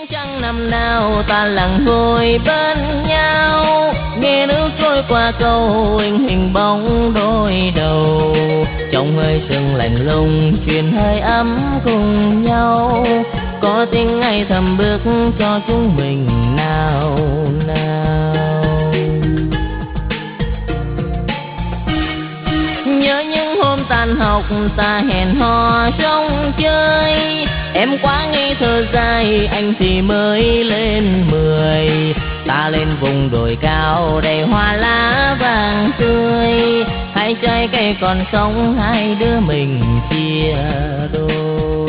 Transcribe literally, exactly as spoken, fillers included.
Chẳng năm nào ta lặng ngồi bên nhau, nghe nước trôi qua cầu hình hình bóng đôi đầu. Trong hơi sương lạnh lùng truyền hơi ấm cùng nhau, có tiếng ngày thầm bước cho chúng mình nào nào. Nhớ những hôm tan học ta hẹn hò trong chơi, em quá ngây thơ dài, anh thì mới lên mười. Ta lên vùng đồi cao đầy hoa lá vàng tươi, hai trái cây còn sống hai đứa mình chia đôi.